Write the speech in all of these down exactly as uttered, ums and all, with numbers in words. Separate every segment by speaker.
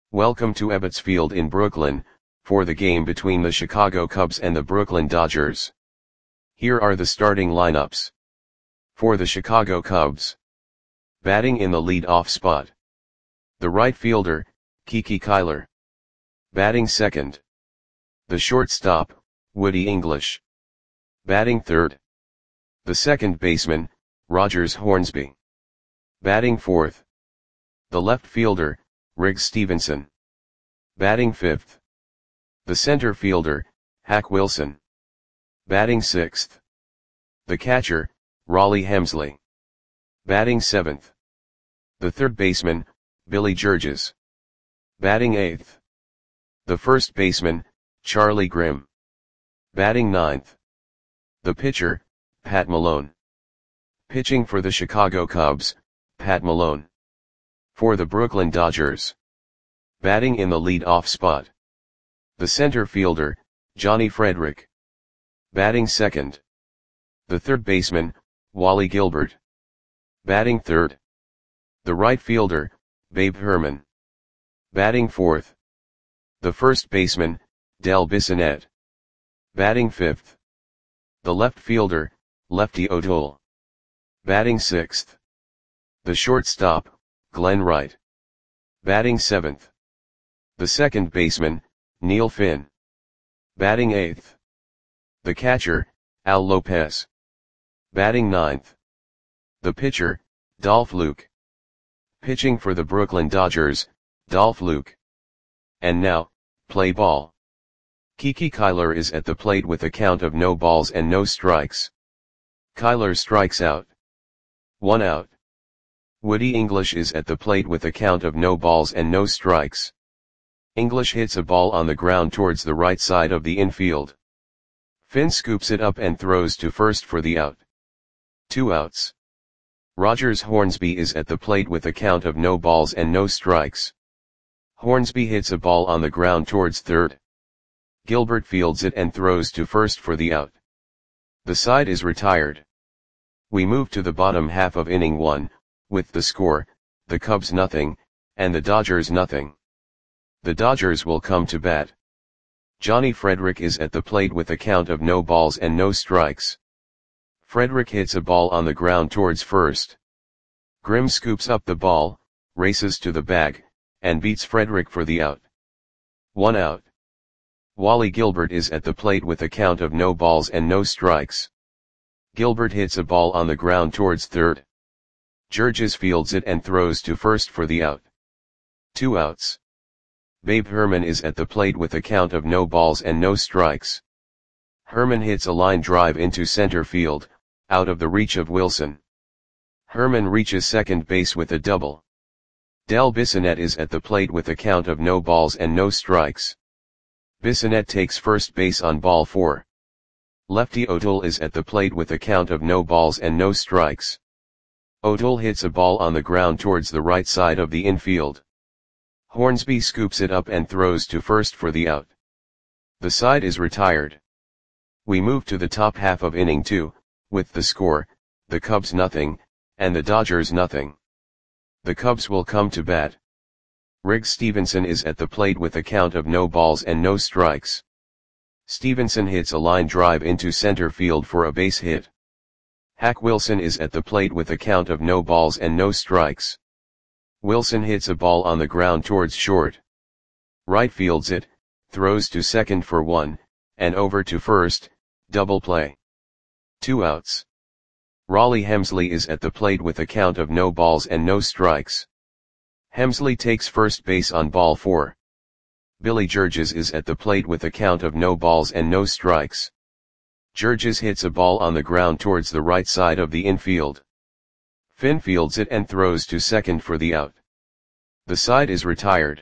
Speaker 1: Welcome to Ebbets Field in Brooklyn, for the game between the Chicago Cubs and the Brooklyn Dodgers. Here are the starting lineups. For the Chicago Cubs. Batting in the lead-off spot. The right fielder, Kiki Kyler. Batting second. The shortstop, Woody English. Batting third. The second baseman, Rogers Hornsby. Batting fourth. The left fielder, Riggs Stephenson. Batting fifth. The center fielder, Hack Wilson. Batting sixth. The catcher, Rollie Hemsley. Batting seventh. The third baseman, Billy Georges. Batting eighth. The first baseman, Charlie Grimm. Batting ninth. The pitcher, Pat Malone. Pitching for the Chicago Cubs, Pat Malone. For the Brooklyn Dodgers. Batting in the lead-off spot. The center fielder, Johnny Frederick. Batting second. The third baseman, Wally Gilbert. Batting third. The right fielder, Babe Herman. Batting fourth. The first baseman, Del Bissonette. Batting fifth. The left fielder, Lefty O'Toole. Batting sixth. The shortstop, Glenn Wright. Batting seventh. The second baseman, Neil Finn. Batting eighth. The catcher, Al Lopez. Batting ninth. The pitcher, Dolph Luke. Pitching for the Brooklyn Dodgers, Dolph Luke. And now, play ball. Kiki Kyler is at the plate with a count of no balls and no strikes. Kyler strikes out. One out. Woody English is at the plate with a count of no balls and no strikes. English hits a ball on the ground towards the right side of the infield. Finn scoops it up and throws to first for the out. Two outs. Rogers Hornsby is at the plate with a count of no balls and no strikes. Hornsby hits a ball on the ground towards third. Gilbert fields it and throws to first for the out. The side is retired. We move to the bottom half of inning one, with the score, the Cubs nothing, and the Dodgers nothing. The Dodgers will come to bat. Johnny Frederick is at the plate with a count of no balls and no strikes. Frederick hits a ball on the ground towards first. Grimm scoops up the ball, races to the bag, and beats Frederick for the out. One out. Wally Gilbert is at the plate with a count of no balls and no strikes. Gilbert hits a ball on the ground towards third. Georges fields it and throws to first for the out. Two outs. Babe Herman is at the plate with a count of no balls and no strikes. Herman hits a line drive into center field, out of the reach of Wilson. Herman reaches second base with a double. Del Bissonette is at the plate with a count of no balls and no strikes. Bissonette takes first base on ball four. Lefty O'Toole is at the plate with a count of no balls and no strikes. O'Toole hits a ball on the ground towards the right side of the infield. Hornsby scoops it up and throws to first for the out. The side is retired. We move to the top half of inning two, with the score, the Cubs nothing, and the Dodgers nothing. The Cubs will come to bat. Riggs Stephenson is at the plate with a count of no balls and no strikes. Stephenson hits a line drive into center field for a base hit. Hack Wilson is at the plate with a count of no balls and no strikes. Wilson hits a ball on the ground towards short. Wright fields it, throws to second for one, and over to first, double play. Two outs. Rollie Hemsley is at the plate with a count of no balls and no strikes. Hemsley takes first base on ball four. Billy Georges is at the plate with a count of no balls and no strikes. Georges hits a ball on the ground towards the right side of the infield. Finn fields it and throws to second for the out. The side is retired.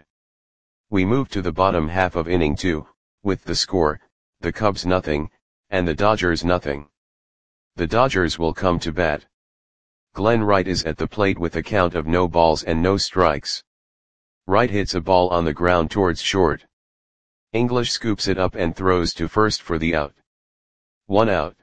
Speaker 1: We move to the bottom half of inning two, with the score, the Cubs nothing, and the Dodgers nothing. The Dodgers will come to bat. Glenn Wright is at the plate with a count of no balls and no strikes. Wright hits a ball on the ground towards short. English scoops it up and throws to first for the out. One out.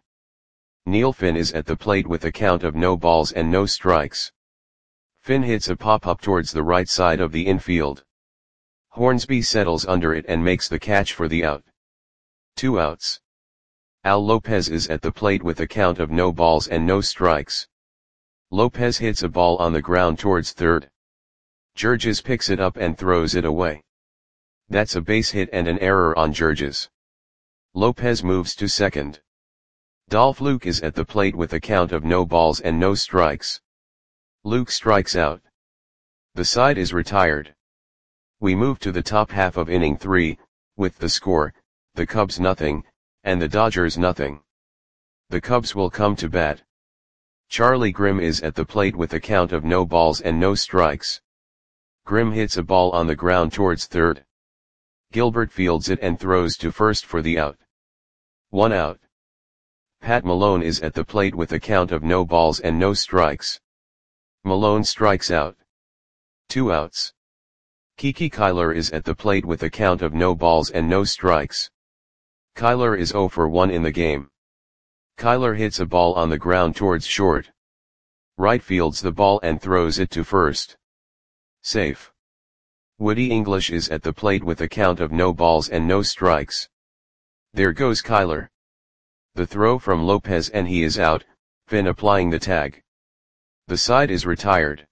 Speaker 1: Neil Finn is at the plate with a count of no balls and no strikes. Finn hits a pop-up towards the right side of the infield. Hornsby settles under it and makes the catch for the out. Two outs. Al Lopez is at the plate with a count of no balls and no strikes. Lopez hits a ball on the ground towards third. Georges picks it up and throws it away. That's a base hit and an error on Georges. Lopez moves to second. Dolph Luke is at the plate with a count of no balls and no strikes. Luke strikes out. The side is retired. We move to the top half of inning three, with the score, the Cubs nothing, and the Dodgers nothing. The Cubs will come to bat. Charlie Grimm is at the plate with a count of no balls and no strikes. Grimm hits a ball on the ground towards third. Gilbert fields it and throws to first for the out. One out. Pat Malone is at the plate with a count of no balls and no strikes. Malone strikes out. Two outs. Kiki Kyler is at the plate with a count of no balls and no strikes. Kyler is oh for one in the game. Kyler hits a ball on the ground towards short. Right fields the ball and throws it to first. Safe. Woody English is at the plate with a count of no balls and no strikes. There goes Kyler. The throw from Lopez and he is out, Finn applying the tag. The side is retired.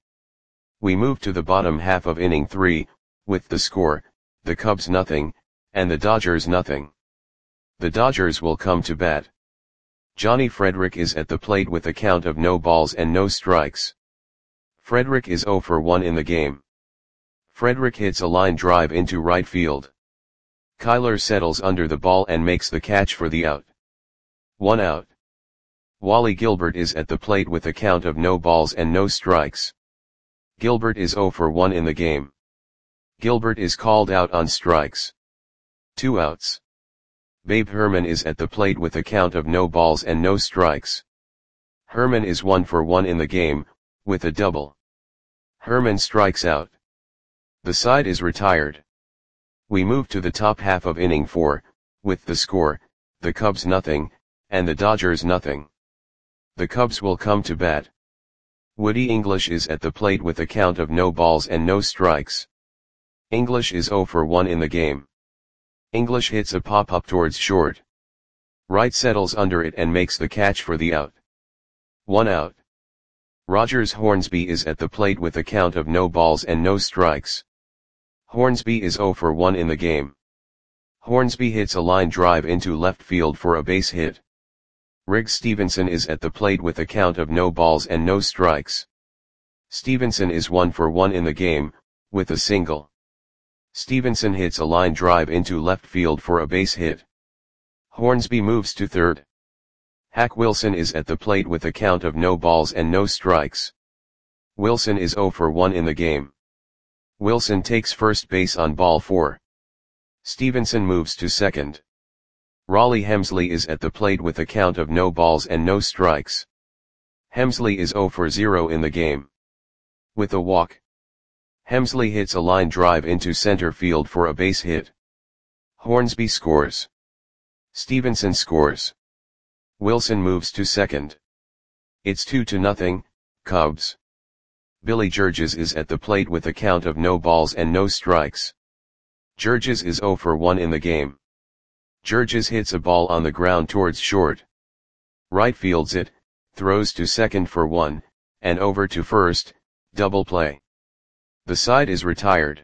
Speaker 1: We move to the bottom half of inning three, with the score, the Cubs nothing, and the Dodgers nothing. The Dodgers will come to bat. Johnny Frederick is at the plate with a count of no balls and no strikes. Frederick is oh for one in the game. Frederick hits a line drive into right field. Kyler settles under the ball and makes the catch for the out. One out. Wally Gilbert is at the plate with a count of no balls and no strikes. Gilbert is oh for one in the game. Gilbert is called out on strikes. Two outs. Babe Herman is at the plate with a count of no balls and no strikes. Herman is one for one in the game, with a double. Herman strikes out. The side is retired. We move to the top half of inning four, with the score, the Cubs nothing, and the Dodgers nothing. The Cubs will come to bat. Woody English is at the plate with a count of no balls and no strikes. English is oh for one in the game. English hits a pop-up towards short. Wright settles under it and makes the catch for the out. One out. Rogers Hornsby is at the plate with a count of no balls and no strikes. Hornsby is oh for one in the game. Hornsby hits a line drive into left field for a base hit. Riggs Stevenson is at the plate with a count of no balls and no strikes. Stevenson is one for one in the game, with a single. Stevenson hits a line drive into left field for a base hit. Hornsby moves to third. Hack Wilson is at the plate with a count of no balls and no strikes. Wilson is oh for one in the game. Wilson takes first base on ball four. Stevenson moves to second. Raleigh Hemsley is at the plate with a count of no balls and no strikes. Hemsley is oh for zero in the game. With a walk. Hemsley hits a line drive into center field for a base hit. Hornsby scores. Stevenson scores. Wilson moves to second. It's two to nothing, Cubs. Billy Georges is at the plate with a count of no balls and no strikes. Georges is oh for one in the game. Georges hits a ball on the ground towards short. Right fields it, throws to second for one, and over to first, double play. The side is retired.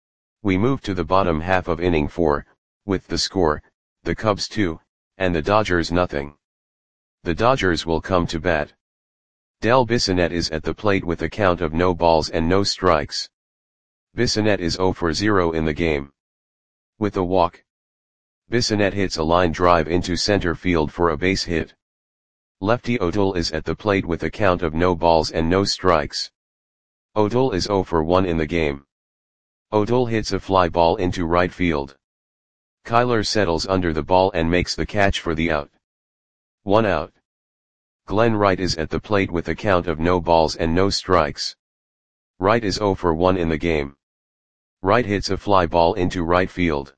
Speaker 1: We move to the bottom half of inning four, with the score, the Cubs two, and the Dodgers nothing. The Dodgers will come to bat. Del Bissonette is at the plate with a count of no balls and no strikes. Bissonette is oh for zero in the game. With a walk. Bissonette hits a line drive into center field for a base hit. Lefty O'Toole is at the plate with a count of no balls and no strikes. O'Toole is oh for one in the game. O'Toole hits a fly ball into right field. Kyler settles under the ball and makes the catch for the out. One out. Glenn Wright is at the plate with a count of no balls and no strikes. Wright is oh for one in the game. Wright hits a fly ball into right field.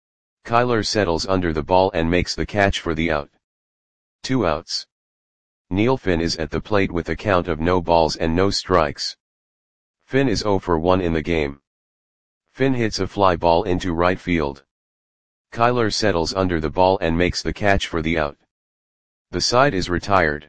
Speaker 1: Kyler settles under the ball and makes the catch for the out. Two outs. Neil Finn is at the plate with a count of no balls and no strikes. Finn is oh for one in the game. Finn hits a fly ball into right field. Kyler settles under the ball and makes the catch for the out. The side is retired.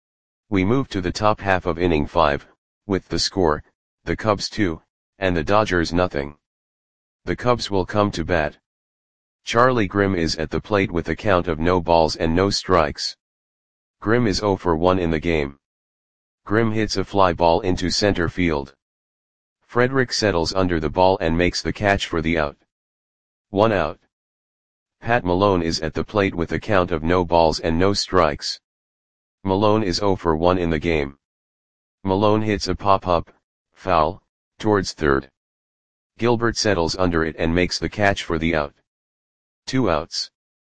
Speaker 1: We move to the top half of inning five, with the score, the Cubs two, and the Dodgers nothing. The Cubs will come to bat. Charlie Grimm is at the plate with a count of no balls and no strikes. Grimm is oh for one in the game. Grimm hits a fly ball into center field. Frederick settles under the ball and makes the catch for the out. One out. Pat Malone is at the plate with a count of no balls and no strikes. Malone is oh for one in the game. Malone hits a pop-up, foul, towards third. Gilbert settles under it and makes the catch for the out. Two outs.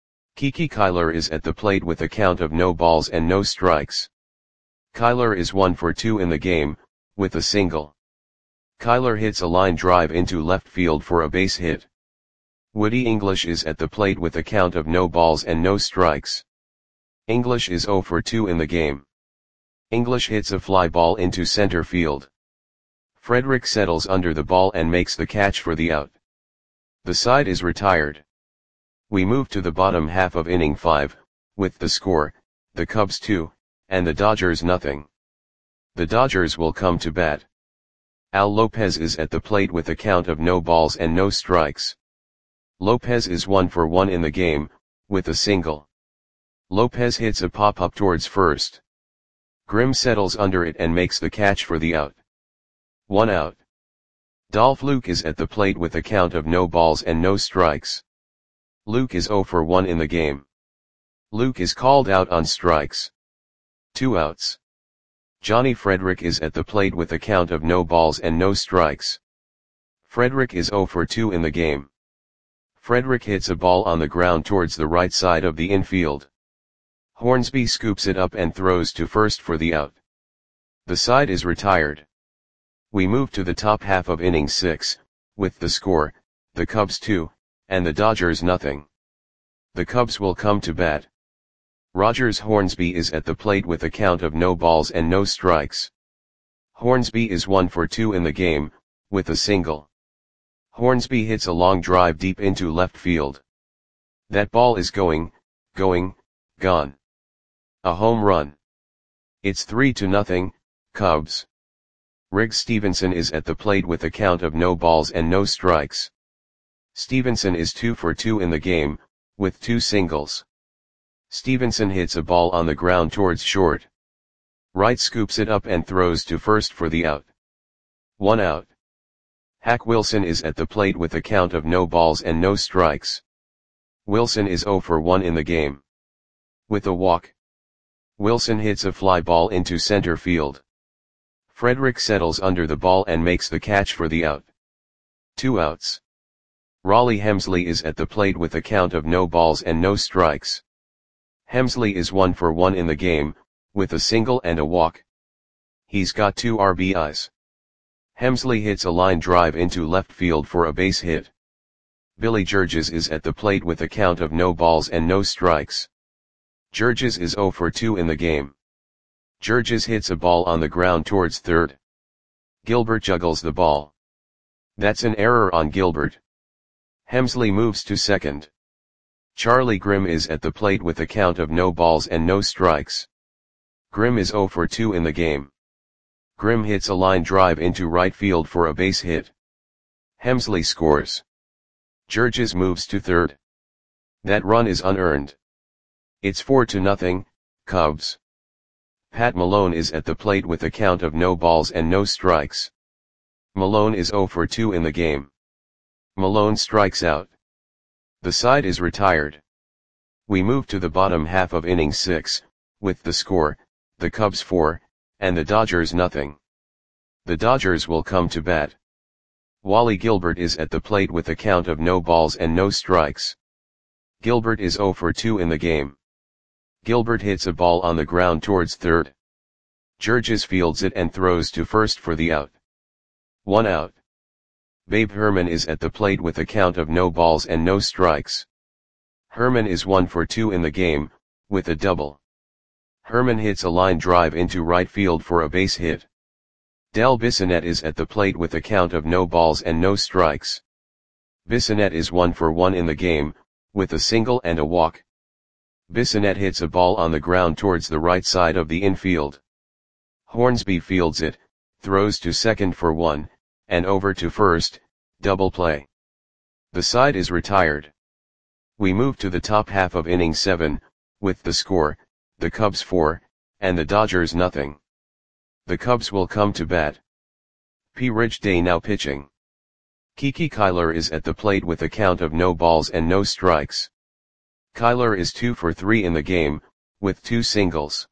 Speaker 1: Kiki Kyler is at the plate with a count of no balls and no strikes. Kyler is one for two in the game, with a single. Kyler hits a line drive into left field for a base hit. Woody English is at the plate with a count of no balls and no strikes. English is oh for two in the game. English hits a fly ball into center field. Frederick settles under the ball and makes the catch for the out. The side is retired. We move to the bottom half of inning five, with the score, the Cubs two, and the Dodgers nothing. The Dodgers will come to bat. Al Lopez is at the plate with a count of no balls and no strikes. Lopez is one for one in the game, with a single. Lopez hits a pop-up towards first. Grimm settles under it and makes the catch for the out. One out. Dolph Luke is at the plate with a count of no balls and no strikes. Luke is oh for one in the game. Luke is called out on strikes. Two outs. Johnny Frederick is at the plate with a count of no balls and no strikes. Frederick is oh for two in the game. Frederick hits a ball on the ground towards the right side of the infield. Hornsby scoops it up and throws to first for the out. The side is retired. We move to the top half of inning six, with the score, the Cubs two, and the Dodgers nothing. The Cubs will come to bat. Rogers Hornsby is at the plate with a count of no balls and no strikes. Hornsby is one for two in the game, with a single. Hornsby hits a long drive deep into left field. That ball is going, going, gone. A home run. It's three to nothing, Cubs. Riggs Stevenson is at the plate with a count of no balls and no strikes. Stevenson is two for two in the game, with two singles. Stevenson hits a ball on the ground towards short. Wright scoops it up and throws to first for the out. One out. Hack Wilson is at the plate with a count of no balls and no strikes. Wilson is oh for one in the game. With a walk. Wilson hits a fly ball into center field. Frederick settles under the ball and makes the catch for the out. Two outs. Raleigh Hemsley is at the plate with a count of no balls and no strikes. Hemsley is one for one in the game, with a single and a walk. He's got two R B Is. Hemsley hits a line drive into left field for a base hit. Billy Georges is at the plate with a count of no balls and no strikes. Georges is oh for two in the game. Georges hits a ball on the ground towards third. Gilbert juggles the ball. That's an error on Gilbert. Hemsley moves to second. Charlie Grimm is at the plate with a count of no balls and no strikes. Grimm is oh for two in the game. Grimm hits a line drive into right field for a base hit. Hemsley scores. Georges moves to third. That run is unearned. It's four to nothing, Cubs. Pat Malone is at the plate with a count of no balls and no strikes. Malone is oh for two in the game. Malone strikes out. The side is retired. We move to the bottom half of inning six, with the score, the Cubs four, and the Dodgers nothing. The Dodgers will come to bat. Wally Gilbert is at the plate with a count of no balls and no strikes. Gilbert is oh for two in the game. Gilbert hits a ball on the ground towards third. Georges fields it and throws to first for the out. One out. Babe Herman is at the plate with a count of no balls and no strikes. Herman is one for two in the game, with a double. Herman hits a line drive into right field for a base hit. Del Bissonette is at the plate with a count of no balls and no strikes. Bissonnette is one for one in the game, with a single and a walk. Bissonnette hits a ball on the ground towards the right side of the infield. Hornsby fields it, throws to second for one, and over to first, double play. The side is retired. We move to the top half of inning seven, with the score, the Cubs four, and the Dodgers nothing. The Cubs will come to bat. P. Rich Day now pitching. Kiki Kyler is at the plate with a count of no balls and no strikes. Kyler is two for three in the game, with two singles.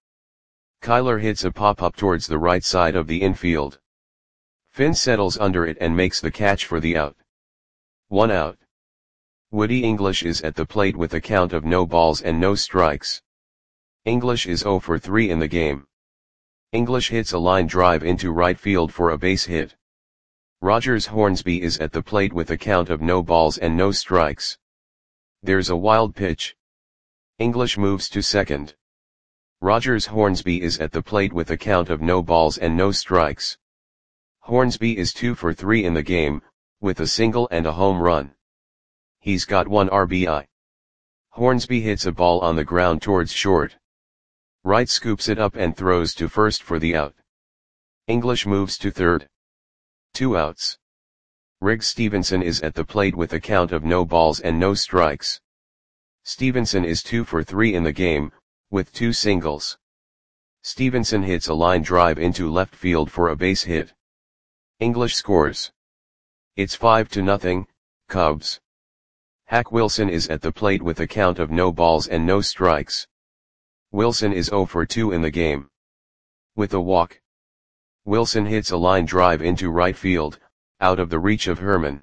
Speaker 1: Kyler hits a pop-up towards the right side of the infield. Finn settles under it and makes the catch for the out. One out. Woody English is at the plate with a count of no balls and no strikes. English is zero for three in the game. English hits a line drive into right field for a base hit. Rogers Hornsby is at the plate with a count of no balls and no strikes. There's a wild pitch. English moves to second. Rogers Hornsby is at the plate with a count of no balls and no strikes. Hornsby is two for three in the game, with a single and a home run. He's got one R B I. Hornsby hits a ball on the ground towards short. Wright scoops it up and throws to first for the out. English moves to third. Two outs. Riggs Stevenson is at the plate with a count of no balls and no strikes. Stevenson is two for three in the game, with two singles. Stevenson hits a line drive into left field for a base hit. English scores. It's five to nothing, Cubs. Hack Wilson is at the plate with a count of no balls and no strikes. Wilson is zero for two in the game. With a walk. Wilson hits a line drive into right field, out of the reach of Herman.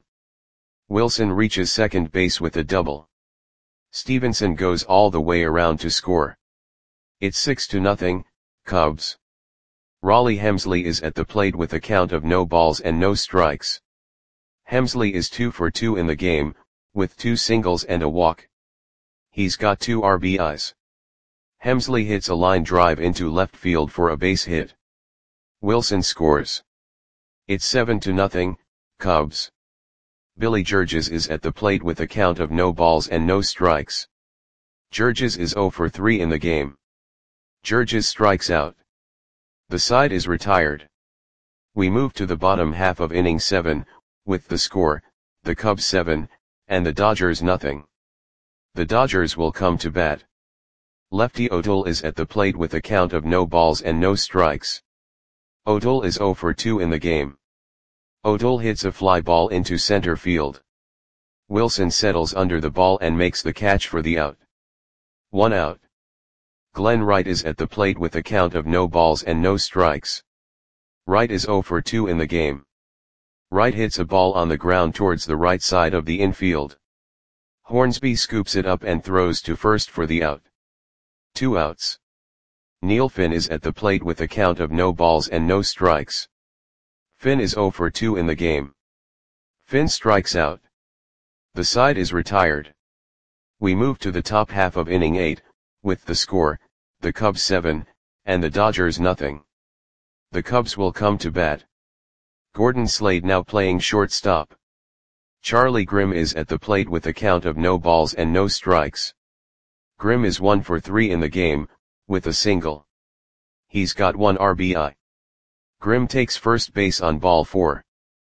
Speaker 1: Wilson reaches second base with a double. Stevenson goes all the way around to score. It's six to nothing, Cubs. Raleigh Hemsley is at the plate with a count of no balls and no strikes. Hemsley is two for two in the game, with two singles and a walk. He's got two R B Is. Hemsley hits a line drive into left field for a base hit. Wilson scores. It's seven to nothing, Cubs. Billy Georges is at the plate with a count of no balls and no strikes. Georges is zero for three in the game. Georges strikes out. The side is retired. We move to the bottom half of inning seven, with the score, the Cubs seven, and the Dodgers nothing. The Dodgers will come to bat. Lefty O'Toole is at the plate with a count of no balls and no strikes. O'Toole is zero for two in the game. O'Toole hits a fly ball into center field. Wilson settles under the ball and makes the catch for the out. One out. Glenn Wright is at the plate with a count of no balls and no strikes. Wright is zero for two in the game. Wright hits a ball on the ground towards the right side of the infield. Hornsby scoops it up and throws to first for the out. Two outs. Neil Finn is at the plate with a count of no balls and no strikes. Finn is zero for two in the game. Finn strikes out. The side is retired. We move to the top half of inning eight, with the score, the Cubs seven, and the Dodgers nothing. The Cubs will come to bat. Gordon Slade now playing shortstop. Charlie Grimm is at the plate with a count of no balls and no strikes. Grimm is one for three in the game, with a single. He's got one R B I. Grimm takes first base on ball four.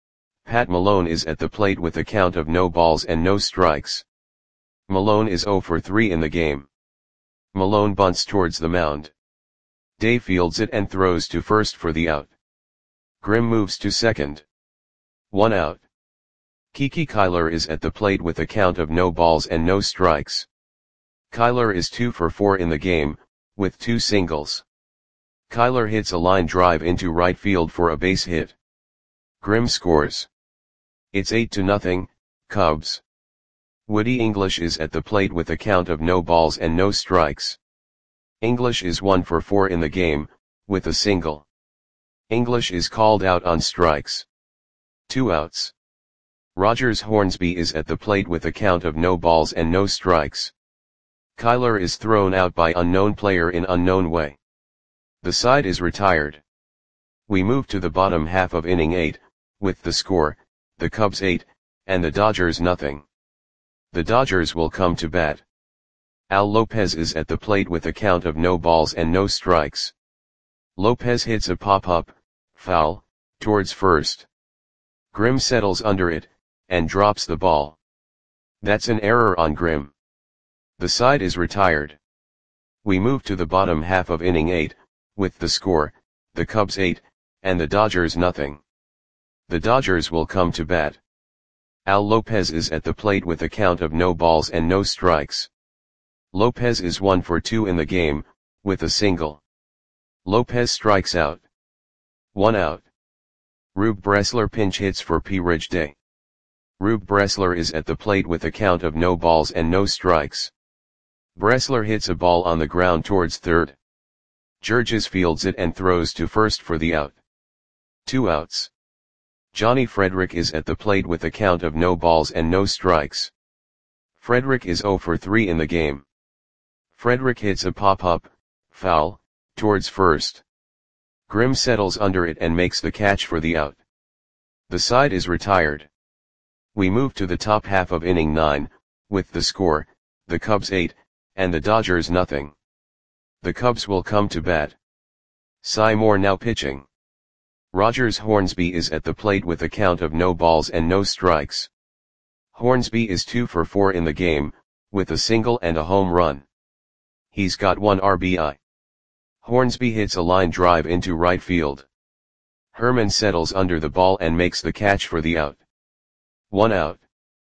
Speaker 1: Pat Malone is at the plate with a count of no balls and no strikes. Malone is zero for three in the game. Malone bunts towards the mound. Day fields it and throws to first for the out. Grimm moves to second. One out. Kiki Kyler is at the plate with a count of no balls and no strikes. Kyler is two for four in the game, with two singles. Kyler hits a line drive into right field for a base hit. Grimm scores. It's eight to nothing, Cubs. Woody English is at the plate with a count of no balls and no strikes. English is one for four in the game, with a single. English is called out on strikes. Two outs. Rogers Hornsby is at the plate with a count of no balls and no strikes. Kyler is thrown out by unknown player in unknown way. The side is retired. We move to the bottom half of inning eight, with the score, the Cubs eight, and the Dodgers nothing. The Dodgers will come to bat. Al Lopez is at the plate with a count of no balls and no strikes. Lopez hits a pop-up, foul, towards first. Grimm settles under it, and drops the ball. That's an error on Grimm. The side is retired. We move to the bottom half of inning eight, with the score, the Cubs eight, and the Dodgers nothing. The Dodgers will come to bat. Al Lopez is at the plate with a count of no balls and no strikes. Lopez is one for two in the game, with a single. Lopez strikes out. One out. Rube Bressler pinch hits for P. Ridge Day. Rube Bressler is at the plate with a count of no balls and no strikes. Bressler hits a ball on the ground towards third. Georges fields it and throws to first for the out. Two outs. Johnny Frederick is at the plate with a count of no balls and no strikes. Frederick is zero for three in the game. Frederick hits a pop-up, foul, towards first. Grimm settles under it and makes the catch for the out. The side is retired. We move to the top half of inning nine, with the score, the Cubs eight, and the Dodgers nothing. The Cubs will come to bat. Cy Moore now pitching. Rogers Hornsby is at the plate with a count of no balls and no strikes. Hornsby is two for four in the game, with a single and a home run. He's got one R B I. Hornsby hits a line drive into right field. Herman settles under the ball and makes the catch for the out. One out.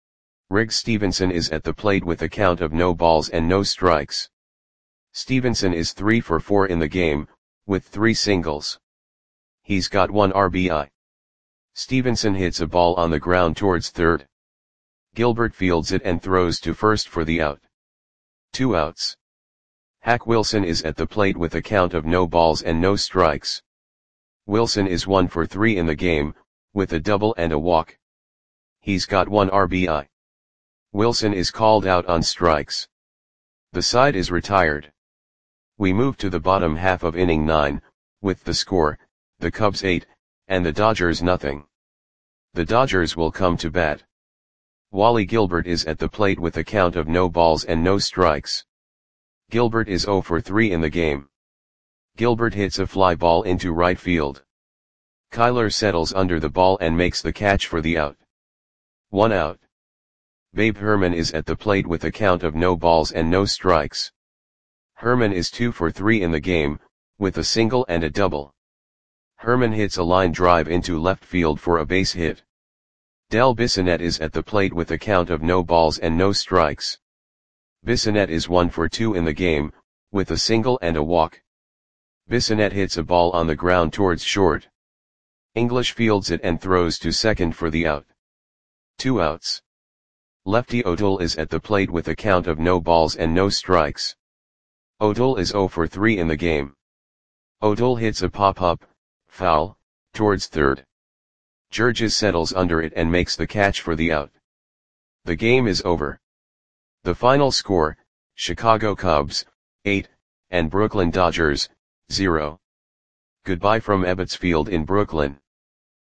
Speaker 1: Riggs Stevenson is at the plate with a count of no balls and no strikes. Stevenson is three for four in the game, with three singles. He's got one R B I. Stevenson hits a ball on the ground towards third. Gilbert fields it and throws to first for the out. Two outs. Hack Wilson is at the plate with a count of no balls and no strikes. Wilson is one for three in the game, with a double and a walk. He's got one R B I. Wilson is called out on strikes. The side is retired. We move to the bottom half of inning nine, with the score, the Cubs eight, and the Dodgers nothing. The Dodgers will come to bat. Wally Gilbert is at the plate with a count of no balls and no strikes. Gilbert is zero for three in the game. Gilbert hits a fly ball into right field. Kyler settles under the ball and makes the catch for the out. One out. Babe Herman is at the plate with a count of no balls and no strikes. Herman is two for three in the game, with a single and a double. Herman hits a line drive into left field for a base hit. Del Bissonette is at the plate with a count of no balls and no strikes. Bissonette is one for two in the game, with a single and a walk. Bissonette hits a ball on the ground towards short. English fields it and throws to second for the out. Two outs. Lefty O'Toole is at the plate with a count of no balls and no strikes. O'Toole is zero for three in the game. O'Toole hits a pop-up, foul, towards third. Georges settles under it and makes the catch for the out. The game is over. The final score, Chicago Cubs, eight, and Brooklyn Dodgers, zero. Goodbye from Ebbets Field in Brooklyn.